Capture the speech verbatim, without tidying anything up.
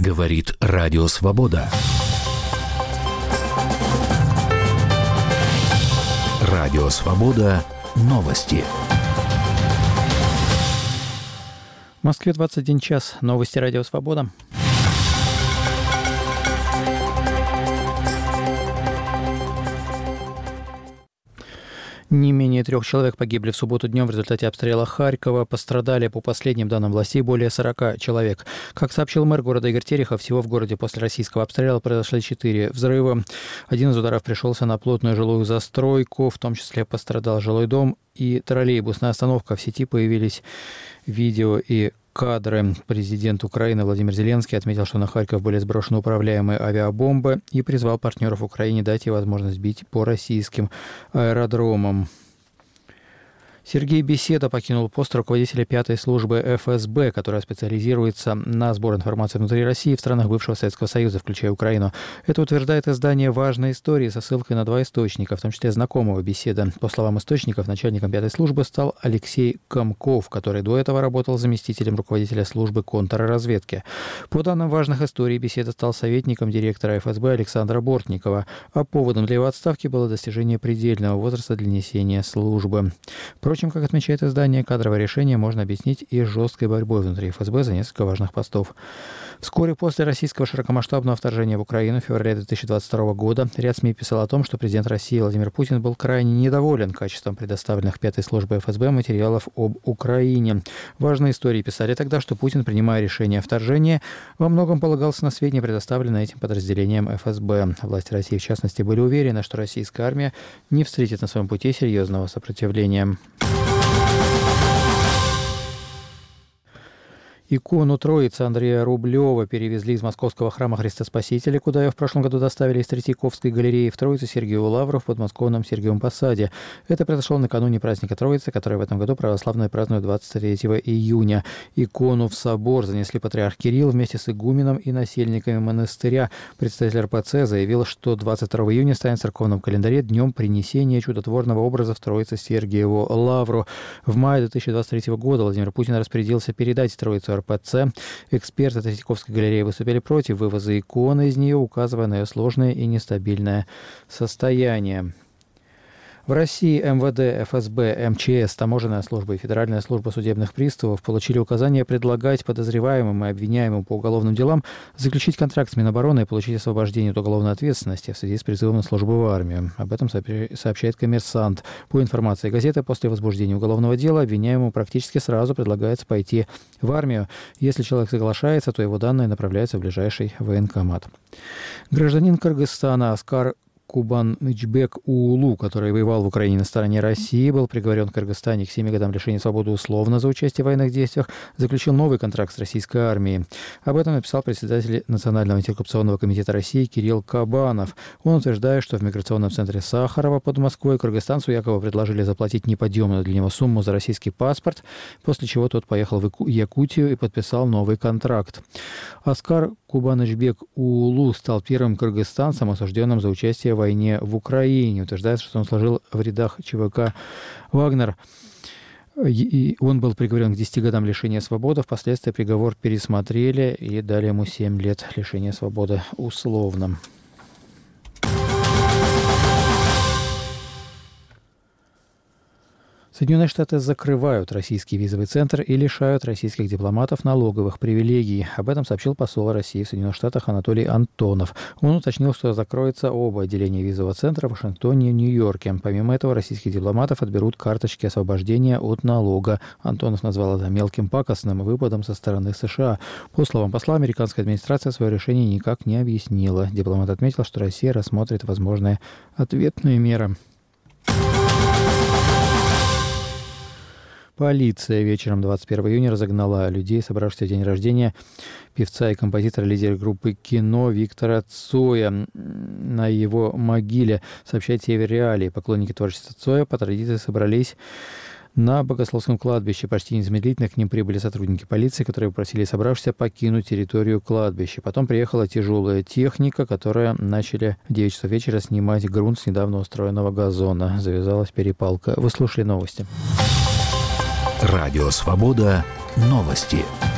Говорит Радио Свобода. Радио Свобода. Новости. В Москве двадцать один час. Новости Радио Свобода. Не менее трех человек погибли в субботу днем в результате обстрела Харькова. Пострадали, по последним данным властей, более сорока человек. Как сообщил мэр города Игорь Терехов, всего в городе после российского обстрела произошли четыре взрыва. Один из ударов пришелся на плотную жилую застройку, в том числе пострадал жилой дом и троллейбусная остановка. В сети появились видео и кадры. Президент Украины Владимир Зеленский отметил, что на Харьков были сброшены управляемые авиабомбы и призвал партнеров Украине дать ей возможность бить по российским аэродромам. Сергей Беседа покинул пост руководителя пятой службы эф эс бэ, которая специализируется на сборе информации внутри России в странах бывшего Советского Союза, включая Украину. Это утверждает издание «Важные истории» со ссылкой на два источника, в том числе знакомого Беседа. По словам источников, начальником пятой службы стал Алексей Комков, который до этого работал заместителем руководителя службы контрразведки. По данным «Важных историй», Беседа стал советником директора эф эс бэ Александра Бортникова, а поводом для его отставки было достижение предельного возраста для несения службы. Впрочем, как отмечает издание, кадровое решение можно объяснить и жесткой борьбой внутри эф эс бэ за несколько важных постов. Вскоре после российского широкомасштабного вторжения в Украину в феврале две тысячи двадцать второго года ряд СМИ писал о том, что президент России Владимир Путин был крайне недоволен качеством предоставленных пятой службой эф эс бэ материалов об Украине. Важные истории писали тогда, что Путин, принимая решение о вторжении, во многом полагался на сведения, предоставленные этим подразделением эф эс бэ. Власти России, в частности, были уверены, что российская армия не встретит на своем пути серьезного сопротивления. Икону Троицы Андрея Рублева перевезли из Московского храма Христа Спасителя, куда ее в прошлом году доставили из Третьяковской галереи, в Троицу Сергию Лавру в подмосковном Сергиевом Посаде. Это произошло накануне праздника Троицы, который в этом году православные празднуют двадцать третьего июня. Икону в собор занесли патриарх Кирилл вместе с игуменом и насельниками монастыря. Представитель эр пэ цэ заявил, что двадцать второго июня станет в церковном календаре днем принесения чудотворного образа в Троице Сергиеву Лавру. В мае две тысячи двадцать третьего года Владимир Путин распорядился передать Троицу эр пэ цэ. Эксперты Третьяковской галереи выступили против вывоза иконы из нее, указывая на ее сложное и нестабильное состояние. В России эм вэ дэ, эф эс бэ, эм че эс, Таможенная служба и Федеральная служба судебных приставов получили указание предлагать подозреваемым и обвиняемым по уголовным делам заключить контракт с Минобороны и получить освобождение от уголовной ответственности в связи с призывом на службу в армию. Об этом сообщает «Коммерсант». По информации газеты, после возбуждения уголовного дела обвиняемому практически сразу предлагается пойти в армию. Если человек соглашается, то его данные направляются в ближайший военкомат. Гражданин Кыргызстана Аскар Кубанычбек Уулу, который воевал в Украине на стороне России, был приговорен в Кыргызстане к семи годам лишения свободы условно за участие в военных действиях, заключил новый контракт с российской армией. Об этом написал председатель Национального антикоррупционного комитета России Кирилл Кабанов. Он утверждает, что в миграционном центре Сахарова под Москвой кыргызстанцу якобы предложили заплатить неподъемную для него сумму за российский паспорт, после чего тот поехал в Якутию и подписал новый контракт. Аскар Кубанычбек Уулу стал первым кыргызстанцем, осужденным за участие в войне в Украине. Утверждается, что он служил в рядах ЧВК «Вагнер». И он был приговорен к десяти годам лишения свободы. Впоследствии приговор пересмотрели и дали ему семь лет лишения свободы условно. Соединенные Штаты закрывают российский визовый центр и лишают российских дипломатов налоговых привилегий. Об этом сообщил посол России в Соединенных Штатах Анатолий Антонов. Он уточнил, что закроются оба отделения визового центра в Вашингтоне и Нью-Йорке. Помимо этого, российских дипломатов отберут карточки освобождения от налога. Антонов назвал это мелким пакостным выпадом со стороны США. По словам посла, американская администрация свое решение никак не объяснила. Дипломат отметил, что Россия рассмотрит возможные ответные меры. Полиция вечером двадцать первого июня разогнала людей, собравшихся в день рождения певца и композитора, лидера группы «Кино» Виктора Цоя на его могиле, сообщает Север Реалии. Поклонники творчества Цоя по традиции собрались на Богословском кладбище. Почти незамедлительно к ним прибыли сотрудники полиции, которые попросили собравшихся покинуть территорию кладбища. Потом приехала тяжелая техника, которая начали в девять часов вечера снимать грунт с недавно устроенного газона. Завязалась перепалка. Вы слушали новости. Радио Свобода. Новости.